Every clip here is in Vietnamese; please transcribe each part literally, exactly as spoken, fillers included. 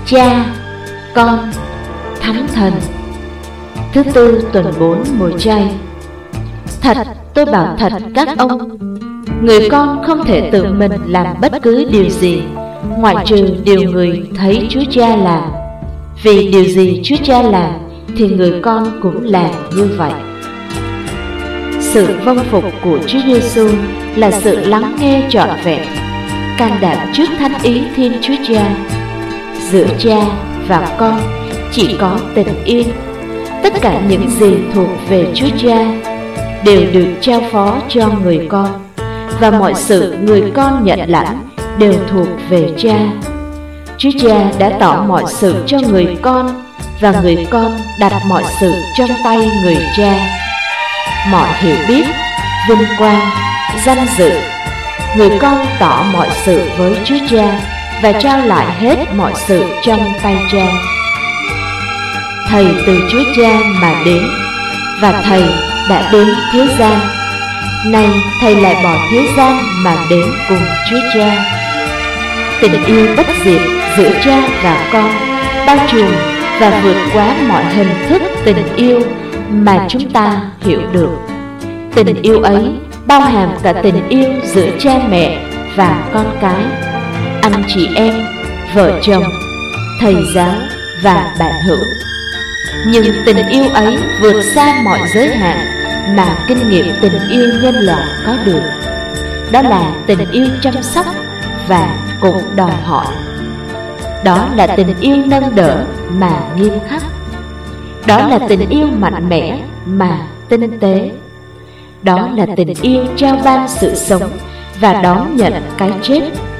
Cha, Con, Thánh Thần. Thứ tư tuần bốn mùa chay. Thật, tôi bảo thật các ông, người con không thể tự mình làm bất cứ điều gì ngoại trừ điều người thấy Chúa Cha làm. Vì điều gì Chúa Cha làm thì người con cũng làm như vậy. Sự vâng phục của Chúa Giêsu là sự lắng nghe trọn vẹn, can đảm trước thánh ý Thiên Chúa Cha. Giữa Cha và Con chỉ có tình yêu. Tất cả những gì thuộc về Chúa Cha đều được trao phó cho người con, và mọi sự người con nhận lãnh đều thuộc về Cha. Chúa Cha đã tỏ mọi sự cho người con, và người con đặt mọi sự trong tay người Cha. Mọi hiểu biết, vinh quang, danh dự, người con tỏ mọi sự với Chúa Cha và trao lại hết mọi sự trong tay Cha. Thầy từ Chúa Cha mà đến, và Thầy đã đến thế gian. Nay Thầy lại bỏ thế gian mà đến cùng Chúa Cha. Tình yêu bất diệt giữa Cha và Con bao trùm và vượt quá mọi hình thức tình yêu mà chúng ta hiểu được. Tình yêu ấy bao hàm cả tình yêu giữa cha mẹ và con cái, anh chị em, vợ chồng, thầy giáo và bạn hữu. Nhưng tình yêu ấy vượt xa mọi giới hạn mà kinh nghiệm tình yêu nhân loại có được. Đó là tình yêu chăm sóc và cũng đòi hỏi. Đó là tình yêu nâng đỡ mà nghiêm khắc. Đó là tình yêu mạnh mẽ mà tinh tế. Đó là tình yêu trao ban sự sống và đón nhận cái chết.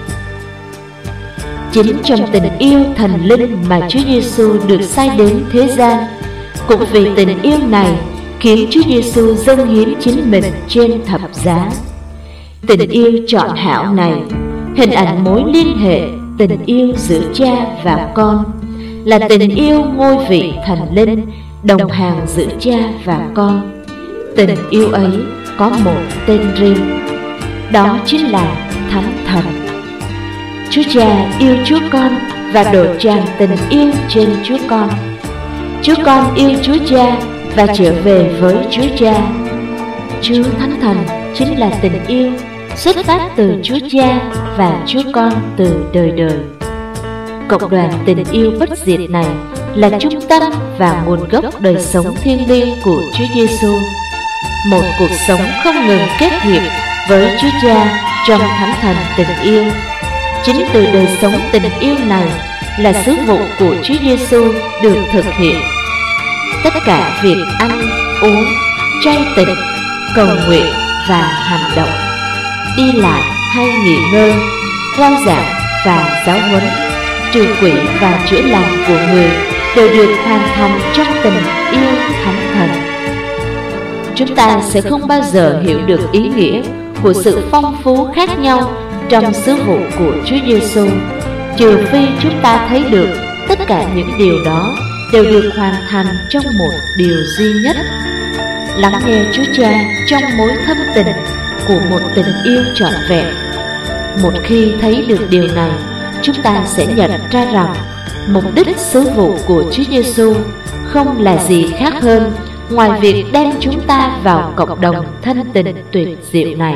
Chính trong tình yêu thần linh mà Chúa Giêsu được sai đến thế gian. Cũng vì tình yêu này khiến Chúa Giêsu dâng hiến chính mình trên thập giá. Tình yêu trọn hảo này, hình ảnh mối liên hệ tình yêu giữa Cha và Con, là tình yêu ngôi vị thần linh đồng hàng giữa Cha và Con. Tình yêu ấy có một tên riêng, đó chính là Thánh Thần. Chúa Cha yêu Chúa Con và đổ tràn tình yêu trên Chúa Con. Chúa Con yêu Chúa Cha và trở về với Chúa Cha. Chúa Thánh Thần chính là tình yêu xuất phát từ Chúa Cha và Chúa Con từ đời đời. Cộng đoàn tình yêu bất diệt này là trung tâm và nguồn gốc đời sống thiêng liêng của Chúa Giêsu. Một cuộc sống không ngừng kết hiệp với Chúa Cha trong Thánh Thần tình yêu. Chính từ đời sống tình yêu này là sứ vụ của Chúa Giêsu được thực hiện. Tất cả việc ăn, uống, chay tịnh, cầu nguyện và hành động, đi lại hay nghỉ ngơi, rao giảng và giáo huấn, trừ quỷ và chữa lành của người đều được hoàn thành trong tình yêu Thánh Thần. Chúng ta sẽ không bao giờ hiểu được ý nghĩa của sự phong phú khác nhau trong sứ vụ của Chúa Giêsu, trừ phi chúng ta thấy được tất cả những điều đó đều được hoàn thành trong một điều duy nhất. Lắng nghe Chúa Cha trong mối thâm tình của một tình yêu trọn vẹn. Một khi thấy được điều này, chúng ta sẽ nhận ra rằng mục đích sứ vụ của Chúa Giêsu không là gì khác hơn ngoài việc đem chúng ta vào cộng đồng thân tình tuyệt diệu này.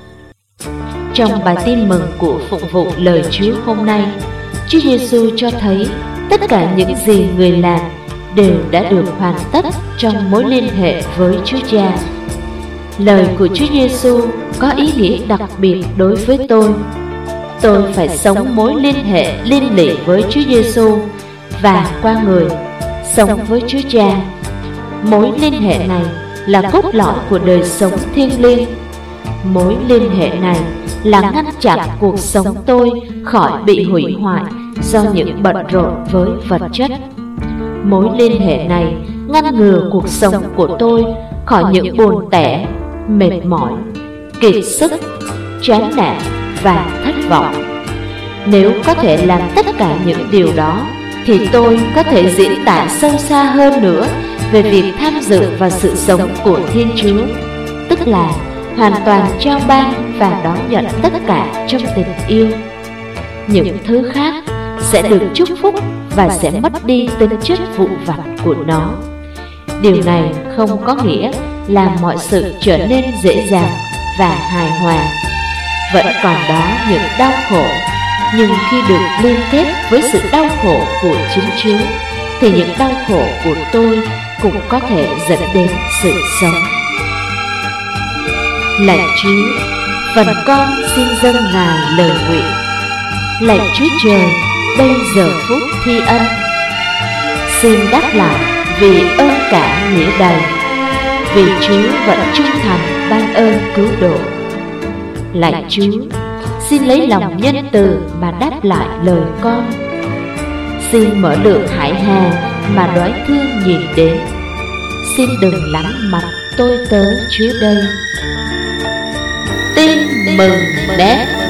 Trong bài tin mừng của phụng vụ lời Chúa hôm nay, Chúa Giêsu cho thấy tất cả những gì người làm đều đã được hoàn tất trong mối liên hệ với Chúa Cha. Lời của Chúa Giêsu có ý nghĩa đặc biệt đối với tôi. Tôi phải sống mối liên hệ liên lỉ với Chúa Giêsu và qua người sống với Chúa Cha. Mối liên hệ này là cốt lõi của đời sống thiêng liêng. Mối liên hệ này là ngăn chặn cuộc sống tôi khỏi bị hủy hoại do những bận rộn với vật chất. Mối liên hệ này ngăn ngừa cuộc sống của tôi khỏi những buồn tẻ, mệt mỏi, kiệt sức, chán nản và thất vọng. Nếu có thể làm tất cả những điều đó, thì tôi có thể diễn tả sâu xa hơn nữa về việc tham dự vào sự sống của Thiên Chúa, tức là hoàn toàn trao ban và đón nhận tất cả trong tình yêu. Những thứ khác sẽ được chúc phúc và sẽ mất đi tính chất vụn vặt của nó. Điều này không có nghĩa là mọi sự trở nên dễ dàng và hài hòa. Vẫn còn đó những đau khổ, nhưng khi được liên kết với sự đau khổ của chính Chúa, thì những đau khổ của tôi cũng có thể dẫn đến sự sống. Lạy Chúa, phần con xin dâng Ngài lời nguyện. Lạy Chúa Trời, bây giờ phút thi ân, xin đáp lại vì ơn cả nghĩa đầy, vì Chúa vẫn trung thành ban ơn cứu độ. Lạy Chúa, xin lấy lòng nhân từ mà đáp lại lời con. Xin mở lượng hải hà mà đói thương nhìn đến. Xin đừng lánh mặt tôi tớ Chúa đây. Tin mừng Đét.